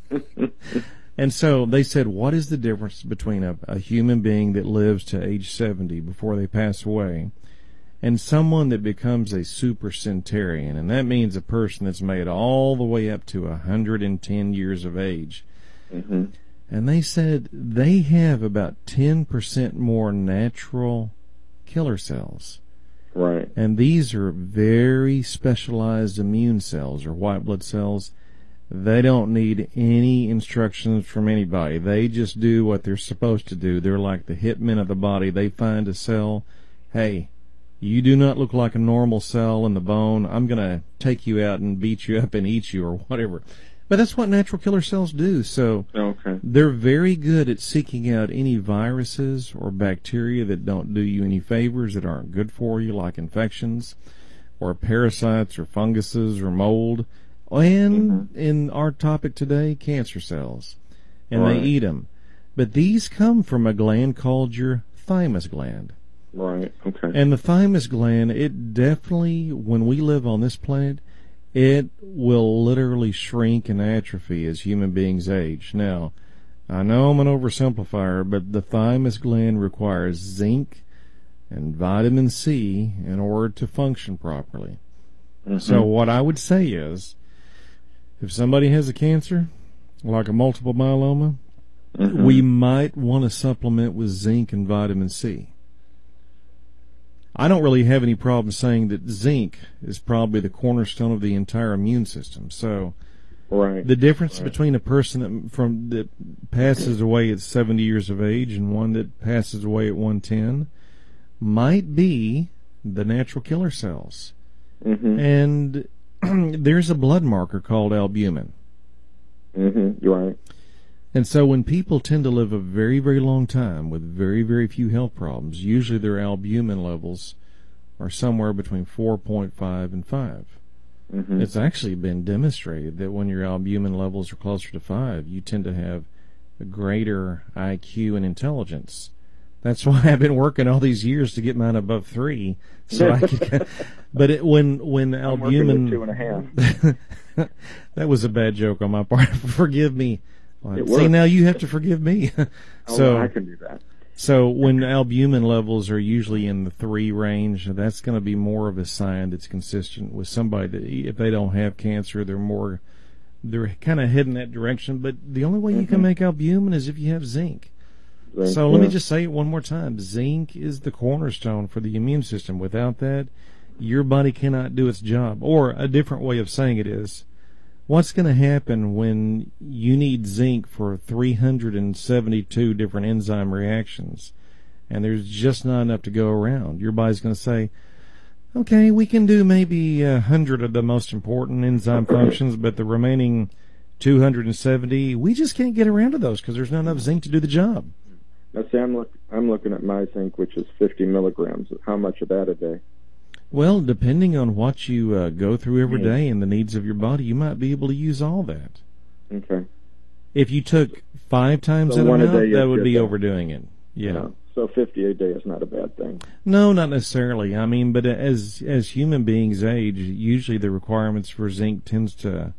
And so they said, what is the difference between a, a human being that lives to age seventy before they pass away and someone that becomes a supercentenarian? And that means a person that's made all the way up to one hundred ten years of age. Mm-hmm. And they said they have about ten percent more natural killer cells. Right. And these are very specialized immune cells or white blood cells. They don't need any instructions from anybody. They just do what they're supposed to do. They're like the hitmen of the body. They find a cell. Hey, you do not look like a normal cell in the bone. I'm going to take you out and beat you up and eat you or whatever. But that's what natural killer cells do. So Okay. they're very good at seeking out any viruses or bacteria that don't do you any favors, that aren't good for you, like infections or parasites or funguses or mold. And Mm-hmm. in our topic today, cancer cells. And Right. they eat them. But these come from a gland called your thymus gland. Right. Okay. And the thymus gland, it definitely, when we live on this planet, it will literally shrink and atrophy as human beings age. Now, I know I'm an oversimplifier, but the thymus gland requires zinc and vitamin C in order to function properly. Mm-hmm. So what I would say is, if somebody has a cancer, like a multiple myeloma, mm-hmm. we might want to supplement with zinc and vitamin C. I don't really have any problem saying that zinc is probably the cornerstone of the entire immune system. So right. the difference right. between a person that, from, that passes away at seventy years of age and one that passes away at one ten might be the natural killer cells. Mm-hmm. And there's a blood marker called albumin. Mm-hmm. You're right. And so when people tend to live a very, very long time with very, very few health problems, usually their albumin levels are somewhere between four point five and five. Mm-hmm. It's actually been demonstrated that when your albumin levels are closer to five, you tend to have a greater I Q and intelligence. That's why I've been working all these years to get mine above three. So I could, but it, when when I'm albumin, two and a half. That was a bad joke on my part. Forgive me. It See, works. now you have to forgive me. so oh, I can do that. So when albumin levels are usually in the three range, that's going to be more of a sign that's consistent with somebody that if they don't have cancer, they're more they're kind of heading that direction. But the only way mm-hmm. you can make albumin is if you have zinc. zinc so yeah. let me just say it one more time. Zinc is the cornerstone for the immune system. Without that, your body cannot do its job. Or a different way of saying it is, what's going to happen when you need zinc for three hundred seventy-two different enzyme reactions and there's just not enough to go around? Your body's going to say, okay, we can do maybe a hundred of the most important enzyme functions, but the remaining two hundred seventy, we just can't get around to those because there's not enough zinc to do the job. Now, see, I'm, look, I'm looking at my zinc, which is fifty milligrams. How much of that a day? Well, depending on what you uh, go through every day and the needs of your body, you might be able to use all that. Okay. If you took five times so that one amount, a day that would be that. overdoing it. Yeah. No. So fifty a day is not a bad thing. No, not necessarily. I mean, but as as human beings age, usually the requirements for zinc tends to,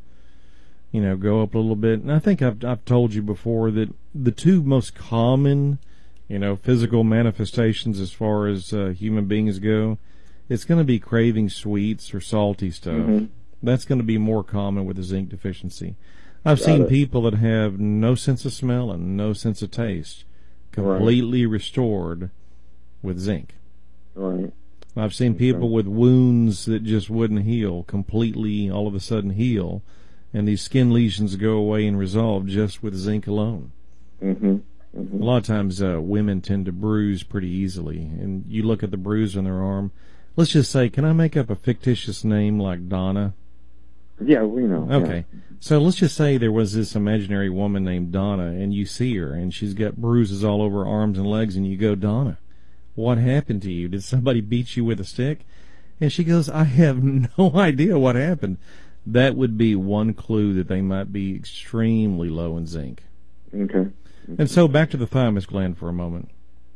you know, go up a little bit. And I think I've I've told you before that the two most common, you know, physical manifestations as far as uh, human beings go, it's going to be craving sweets or salty stuff. Mm-hmm. That's going to be more common with a zinc deficiency. I've Got seen it. people that have no sense of smell and no sense of taste completely right. restored with zinc. Right. I've seen okay. people with wounds that just wouldn't heal completely all of a sudden heal, and these skin lesions go away and resolve just with zinc alone. Mm-hmm. Mm-hmm. A lot of times uh, women tend to bruise pretty easily, and you look at the bruise on their arm. Let's just say, can I make up a fictitious name like Donna? Yeah, we know. Okay. Yeah. So let's just say there was this imaginary woman named Donna, and you see her, and she's got bruises all over her arms and legs, and you go, Donna, what happened to you? Did somebody beat you with a stick? And she goes, I have no idea what happened. That would be one clue that they might be extremely low in zinc. Okay. okay. And so back to the thymus gland for a moment.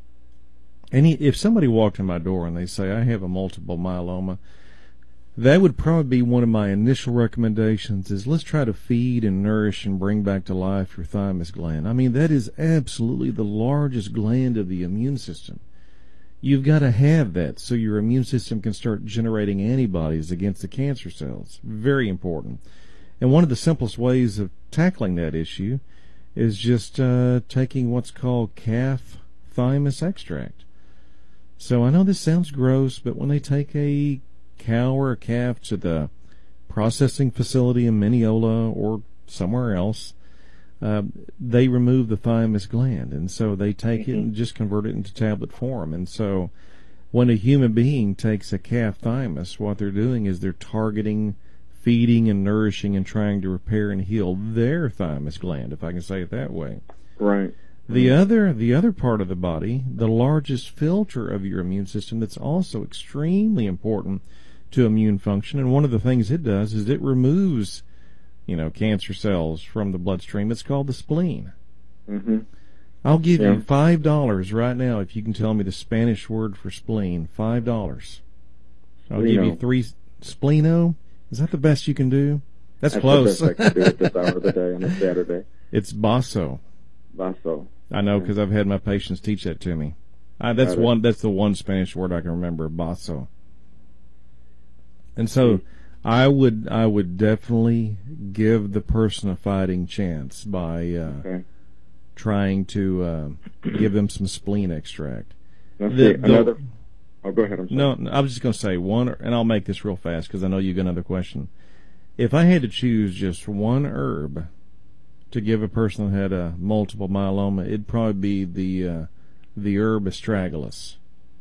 Any, if somebody walked in my door and they say, I have a multiple myeloma, that would probably be one of my initial recommendations is let's try to feed and nourish and bring back to life your thymus gland. I mean, that is absolutely the largest gland of the immune system. You've got to have that so your immune system can start generating antibodies against the cancer cells. Very important. And one of the simplest ways of tackling that issue is just uh, taking what's called calf thymus extract. So I know this sounds gross, but when they take a cow or a calf to the processing facility in Mineola or somewhere else, uh, they remove the thymus gland, and so they take mm-hmm. it and just convert it into tablet form. And so when a human being takes a calf thymus, what they're doing is they're targeting, feeding and nourishing and trying to repair and heal their thymus gland, if I can say it that way. Right. The mm-hmm. other the other part of the body, the largest filter of your immune system that's also extremely important to immune function, and one of the things it does is it removes, you know, cancer cells from the bloodstream. It's called the spleen. Mm-hmm. I'll give yeah. you five dollars right now if you can tell me the Spanish word for spleen. Five dollars. I'll Spleno. give you three. Spleno? Is that the best you can do? That's, That's close. the best I can do at this hour of the day on a Saturday. It's basso. Basso. I know because yeah. I've had my patients teach that to me. I, that's one. That's the one Spanish word I can remember. Basso. And so, I would I would definitely give the person a fighting chance by uh, Okay. trying to uh, give them some spleen extract. Let's The- see, the- another. Oh, go ahead. I'm sorry. No, no, I was just going to say one, and I'll make this real fast because I know you got another question. If I had to choose just one herb to give a person that had a multiple myeloma, it'd probably be the uh, the herb astragalus.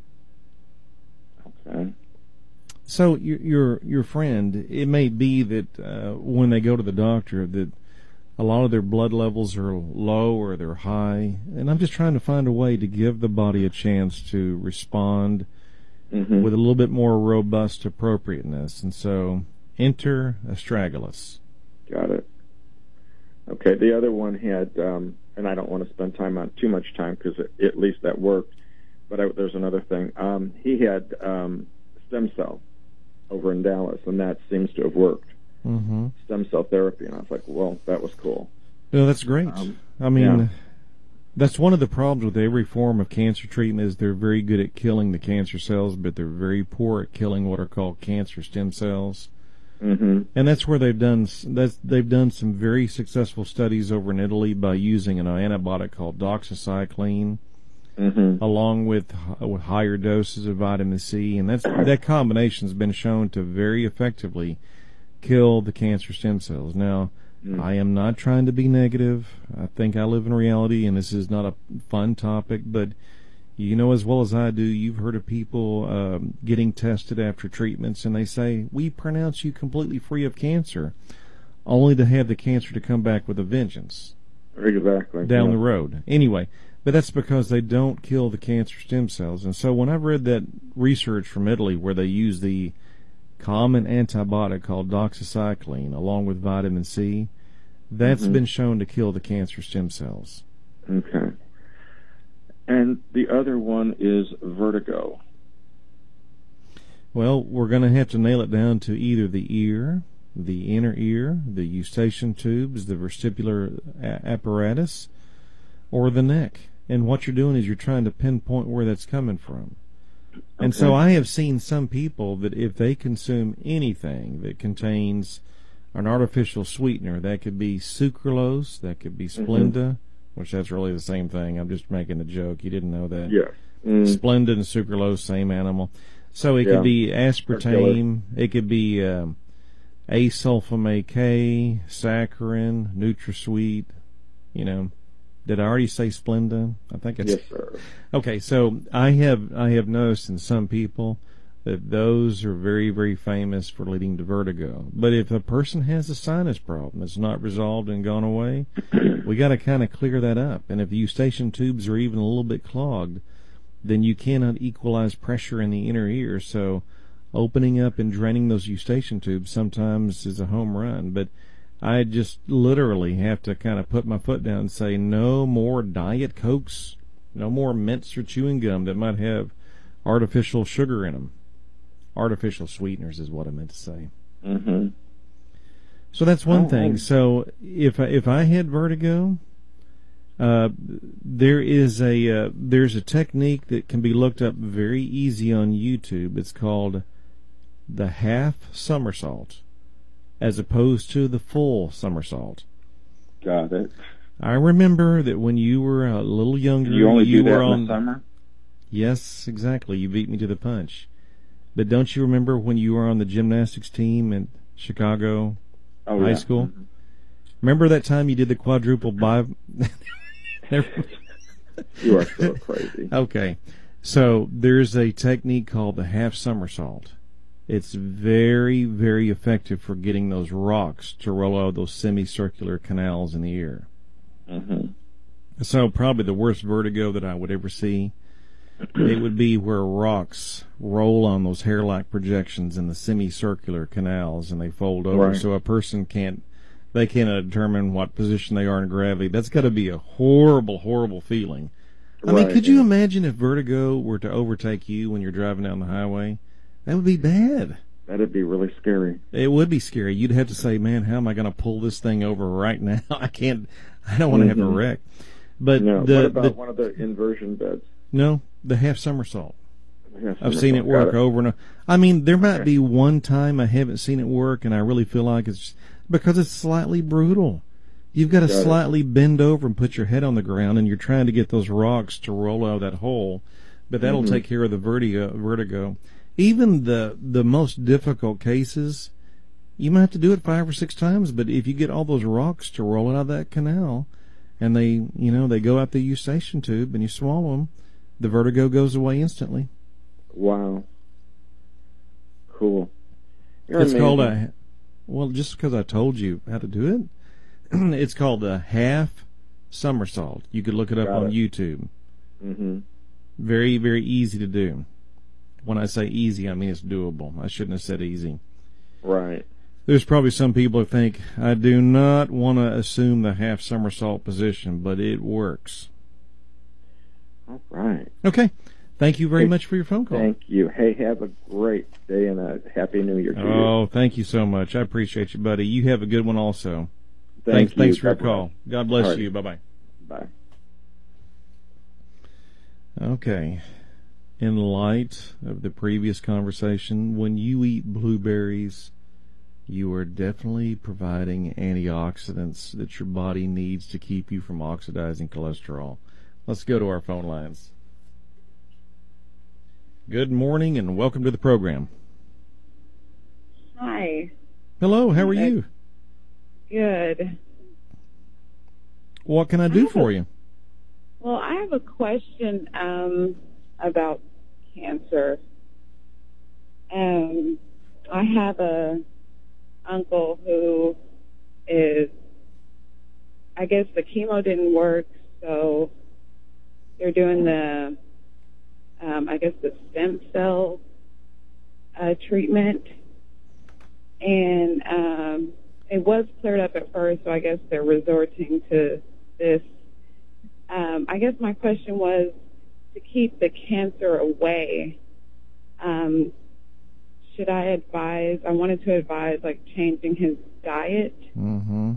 Okay. So your your your friend, it may be that uh, when they go to the doctor that a lot of their blood levels are low or they're high, and I'm just trying to find a way to give the body a chance to respond Mm-hmm. with a little bit more robust appropriateness, and so enter astragalus. Got it. Okay. The other one had, um, and I don't want to spend time on too much time because at least that worked. But I, there's another thing. Um, he had um, stem cell over in Dallas, and that seems to have worked. Mm-hmm. Stem cell therapy, and I was like, well, that was cool. No, that's great. Um, I mean, yeah. that's one of the problems with every form of cancer treatment is they're very good at killing the cancer cells, but they're very poor at killing what are called cancer stem cells. Mm-hmm. And that's where they've done that's they've done some very successful studies over in Italy by using an antibiotic called doxycycline, Mm-hmm. along with, with higher doses of vitamin C, and that's that combination has been shown to very effectively kill the cancer stem cells. Now, Mm. I am not trying to be negative. I think I live in reality, and this is not a fun topic, but you know as well as I do, you've heard of people um, getting tested after treatments, and they say, we pronounce you completely free of cancer, only to have the cancer to come back with a vengeance Exactly. down yeah. the road. Anyway, but that's because they don't kill the cancer stem cells. And so when I've read that research from Italy where they use the common antibiotic called doxycycline along with vitamin C, that's Mhm. been shown to kill the cancer stem cells. Okay. And the other one is vertigo. Well, we're going to have to nail it down to either the ear, the inner ear, the eustachian tubes, the vestibular a- apparatus, or the neck. And what you're doing is you're trying to pinpoint where that's coming from. And so Okay. I have seen some people that if they consume anything that contains an artificial sweetener, that could be sucralose, that could be Splenda, which that's really the same thing. I'm just making a joke. You didn't know that. Yes. Mm. Splenda and sucralose, same animal. So it Yeah. could be aspartame, it could be um, asulfame K, saccharin, NutraSweet, you know. Did I already say Splenda? I think it's... Yes, sir. Okay, so I have I have noticed in some people that those are very, very famous for leading to vertigo. But if a person has a sinus problem that's not resolved and gone away, we got to kind of clear that up. And if the eustachian tubes are even a little bit clogged, then you cannot equalize pressure in the inner ear. So opening up and draining those eustachian tubes sometimes is a home run. But I just literally have to kind of put my foot down and say no more Diet Cokes, no more mints or chewing gum that might have artificial sugar in them. Artificial sweeteners is what I meant to say. Mm-hmm. So that's one Oh, thing. oh. So if I, if I had vertigo, uh, there is a uh, there's a technique that can be looked up very easy on YouTube. It's called the half somersault, as opposed to the full somersault. Got it. I remember that when you were a little younger, You only do that were in on. the summer? Yes, exactly. You beat me to the punch. But don't you remember when you were on the gymnastics team at Chicago Oh, High yeah. School? Mhm. Remember that time you did the quadruple bi? You are so crazy. Okay. So there's a technique called the half somersault. It's very, very effective for getting those rocks to roll out of those semicircular canals in the ear. Mm-hmm. So probably the worst vertigo that I would ever see, it would be where rocks roll on those hair-like projections in the semicircular canals and they fold over, Right. so a person can't, they cannot determine what position they are in gravity. That's got to be a horrible, horrible feeling. I mean, Right, could you yeah. imagine if vertigo were to overtake you when you're driving down the highway? That would be bad. That'd be really scary. It would be scary. You'd have to say, man, how am I going to pull this thing over right now? I can't, I don't want to have a Mhm. wreck. But No. the, what about the one of the inversion beds? no, the half somersault. Yes, I've seen it work over and over. I mean, there might be one time I haven't seen it work, and I really feel like it's because it's slightly brutal. You've got to got slightly it. bend over and put your head on the ground, and you're trying to get those rocks to roll out of that hole. But that'll mm-hmm. take care of the vertigo. vertigo. Even the the most difficult cases, you might have to do it five or six times. But if you get all those rocks to roll out of that canal, and they, you know, they go out the eustachian tube, and you swallow them, the vertigo goes away instantly. Wow. Cool. You're it's amazing. called a, well, just because I told you how to do it, it's called a half somersault. You could look it up Got on it. YouTube. Mm-hmm. Very, very easy to do. When I say easy, I mean it's doable. I shouldn't have said easy. Right. There's probably some people who think, I do not want to assume the half somersault position, but it works. All right. Okay. Thank you very hey, much for your phone call. Thank you. Hey, have a great day and a happy New Year to oh, you. Oh, thank you so much. I appreciate you, buddy. You have a good one also. Thank thanks, you. thanks for God your call. bless. God bless right. you. Bye-bye. Bye. Okay. In light of the previous conversation, when you eat blueberries, you are definitely providing antioxidants that your body needs to keep you from oxidizing cholesterol. Let's go to our phone lines. Good morning and welcome to the program. Hi. Hello, how are you? Good. What can I do I for a, you? Well, I have a question um, about cancer. Um, I have a uncle who is, I guess the chemo didn't work, so they're doing the, um, I guess the stem cell uh, treatment, and um, it was cleared up at first, so I guess they're resorting to this. Um, I guess my question was to keep the cancer away. Um, should I advise? I wanted to advise like changing his diet. Mm-hmm.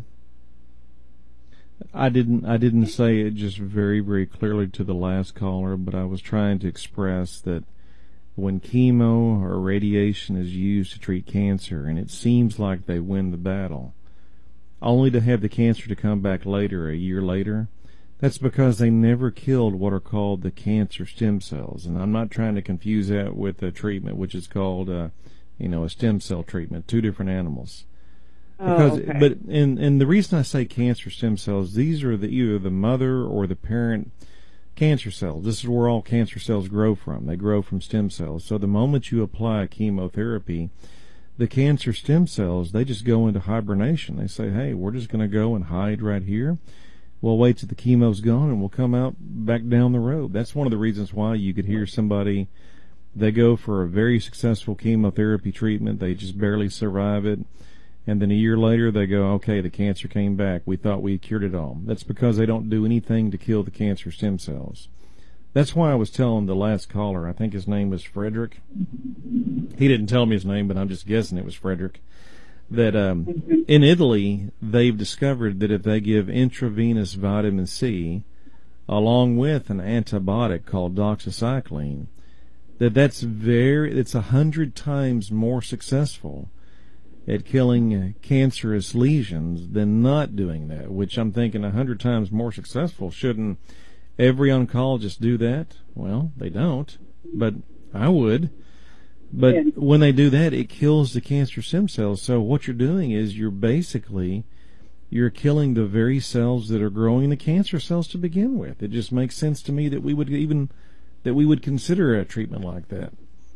I didn't. I didn't say it just very, very clearly to the last caller, but I was trying to express that when chemo or radiation is used to treat cancer, and it seems like they win the battle, only to have the cancer to come back later, a year later, that's because they never killed what are called the cancer stem cells. And I'm not trying to confuse that with a treatment which is called, uh, you know, a stem cell treatment, two different animals. Because, oh, okay. But and and the reason I say cancer stem cells, these are the either the mother or the parent cancer cells. This is where all cancer cells grow from. They grow from stem cells. So the moment you apply chemotherapy, the cancer stem cells, they just go into hibernation. They say, hey, we're just going to go and hide right here. We'll wait till the chemo's gone and we'll come out back down the road. That's one of the reasons why you could hear somebody, they go for a very successful chemotherapy treatment. They just barely survive it. And then a year later, they go, okay, the cancer came back. We thought we cured it all. That's because they don't do anything to kill the cancer stem cells. That's why I was telling the last caller, I think his name was Frederick. He didn't tell me his name, but I'm just guessing it was Frederick. That um, in Italy, they've discovered that if they give intravenous vitamin C, along with an antibiotic called doxycycline, that that's very, it's a hundred times more successful at killing cancerous lesions than not doing that, which I'm thinking a hundred times more successful. Shouldn't every oncologist do that? Well, they don't, but I would. But yeah. When they do that, it kills the cancer stem cells. So what you're doing is you're basically, you're killing the very cells that are growing the cancer cells to begin with. It just makes sense to me that we would even, that we would consider a treatment like that.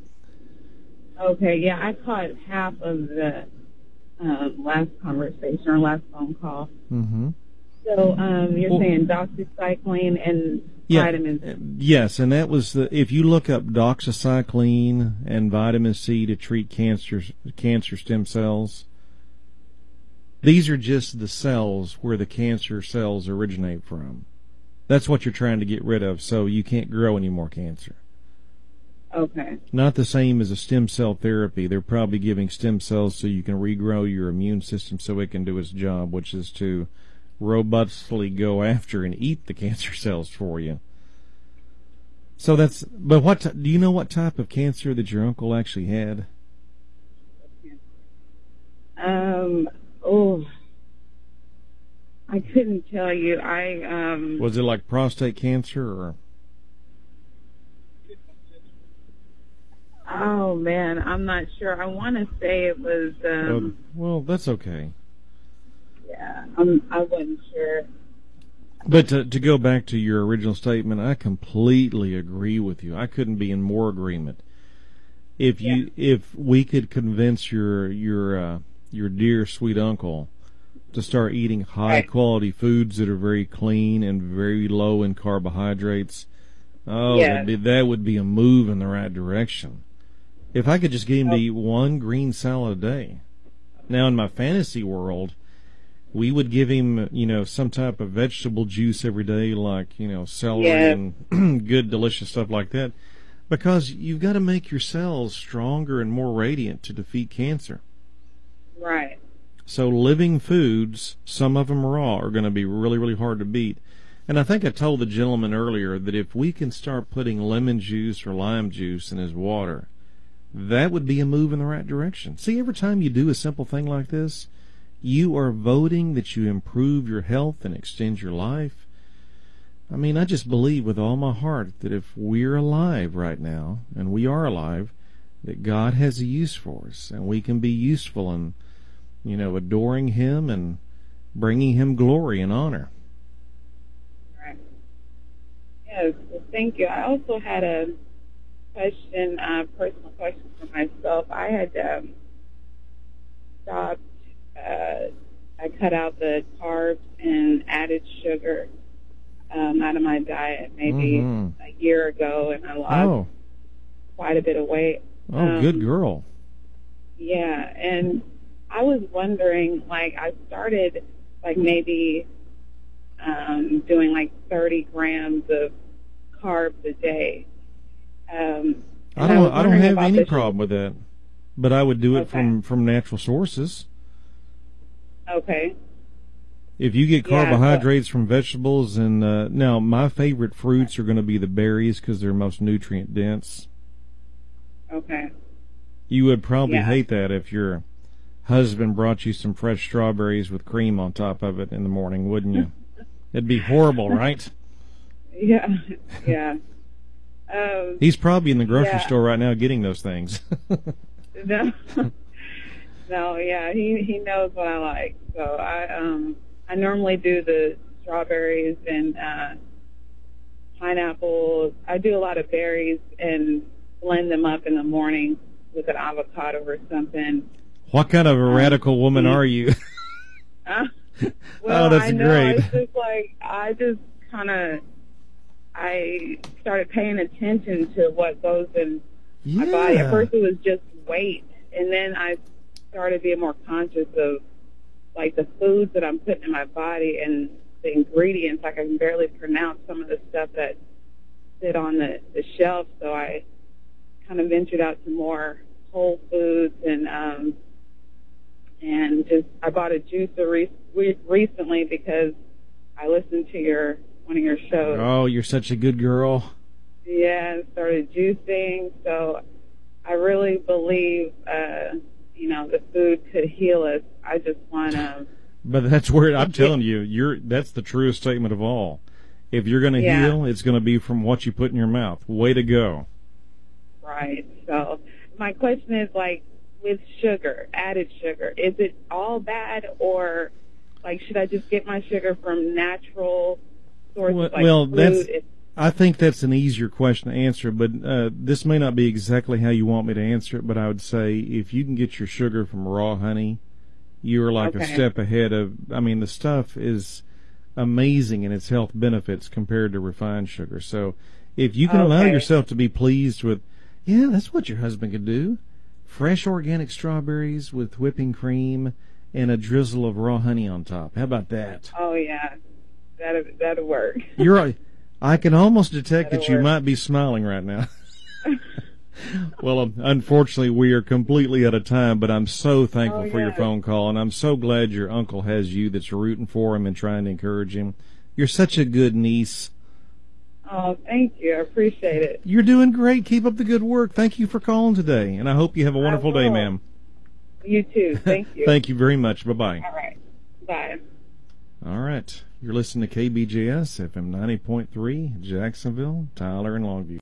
Okay, yeah, I caught half of the uh, last conversation or last phone call. Mm-hmm. So um, you're well, saying doxycycline and yeah, vitamins? Yes, and that was the. If you look up doxycycline and vitamin C to treat cancer cancer stem cells, these are just the cells where the cancer cells originate from. That's what you're trying to get rid of, so you can't grow any more cancer. Okay. Not the same as a stem cell therapy. They're probably giving stem cells so you can regrow your immune system so it can do its job, which is to robustly go after and eat the cancer cells for you. So that's, but what, t- do you know what type of cancer that your uncle actually had? Um, oh, I couldn't tell you. I, um... Was it like prostate cancer or? Oh, man, I'm not sure. I want to say it was, um... Well, well, that's okay. Yeah, I'm, I wasn't sure. But to, to go back to your original statement, I completely agree with you. I couldn't be in more agreement. If you, yeah. if we could convince your your uh, your dear sweet uncle to start eating high right. quality foods that are very clean and very low in carbohydrates, oh, yeah. that'd be, that would be a move in the right direction. If I could just get him oh. to eat one green salad a day. Now, in my fantasy world, we would give him, you know, some type of vegetable juice every day, like, you know, celery yeah. and good, delicious stuff like that, because you've got to make your cells stronger and more radiant to defeat cancer. Right. So living foods, some of them raw, are going to be really, really hard to beat. And I think I told the gentleman earlier that if we can start putting lemon juice or lime juice in his water, that would be a move in the right direction. See, every time you do a simple thing like this, you are voting that you improve your health and extend your life. I mean, I just believe with all my heart that if we're alive right now, and we are alive, that God has a use for us, and we can be useful in, you know, adoring Him and bringing Him glory and honor. Right. Yes, well, thank you. I also had a question, a uh, personal question for myself. I had um, stopped Uh, I cut out the carbs and added sugar um, out of my diet maybe mm-hmm. a year ago, and I lost oh. quite a bit of weight. Oh, um, good girl. Yeah, and I was wondering, like, I started, like, maybe um, doing, like, thirty grams of carbs a day. Um, I don't I, I don't have any problem with that, but I would do it okay. from, from natural sources. Okay. If you get carbohydrates yeah, from vegetables, and uh, now my favorite fruits are going to be the berries because they're most nutrient dense. Okay. You would probably yeah. hate that if your husband brought you some fresh strawberries with cream on top of it in the morning, wouldn't you? It'd be horrible, right? Yeah, yeah. Um, He's probably in the grocery yeah. store right now getting those things. No. No, yeah, he he knows what I like. So I um I normally do the strawberries and uh, pineapples. I do a lot of berries and blend them up in the morning with an avocado or something. What kind of a um, radical woman are you? uh, well, oh, that's I know, great. It's just like I just kind of I started paying attention to what goes in yeah. my body. At first, it was just weight, and then I started being more conscious of like the foods that I'm putting in my body and the ingredients. Like I can barely pronounce some of the stuff that sit on the, the shelf. So I kind of ventured out to more whole foods and um, and just I bought a juicer re- recently because I listened to your one of your shows. Oh, you're such a good girl. Yeah, and started juicing. So I really believe. Uh, You know, the food could heal us. I just want to. But that's where I'm telling you, you're. That's the truest statement of all. If you're going to yeah. heal, it's going to be from what you put in your mouth. Way to go. Right. So my question is, like, with sugar, added sugar, is it all bad, or like should I just get my sugar from natural sources? Well, like well fruit? that's. It's, I think that's an easier question to answer, but uh, this may not be exactly how you want me to answer it, but I would say if you can get your sugar from raw honey, you're like okay. a step ahead of, I mean, the stuff is amazing in its health benefits compared to refined sugar. So if you can okay. allow yourself to be pleased with, yeah, that's what your husband could do, fresh organic strawberries with whipping cream and a drizzle of raw honey on top. How about that? Oh, yeah, that'll, that'll work. You're right. I can almost detect That'll that you work. might be smiling right now. Well, um, unfortunately, we are completely out of time, but I'm so thankful oh, for yeah. your phone call, and I'm so glad your uncle has you that's rooting for him and trying to encourage him. You're such a good niece. Oh, thank you. I appreciate it. You're doing great. Keep up the good work. Thank you for calling today, and I hope you have a wonderful day, ma'am. You too. Thank you. Thank you very much. Bye-bye. All right. Bye. All right. You're listening to K B J S, F M ninety point three, Jacksonville, Tyler, and Longview.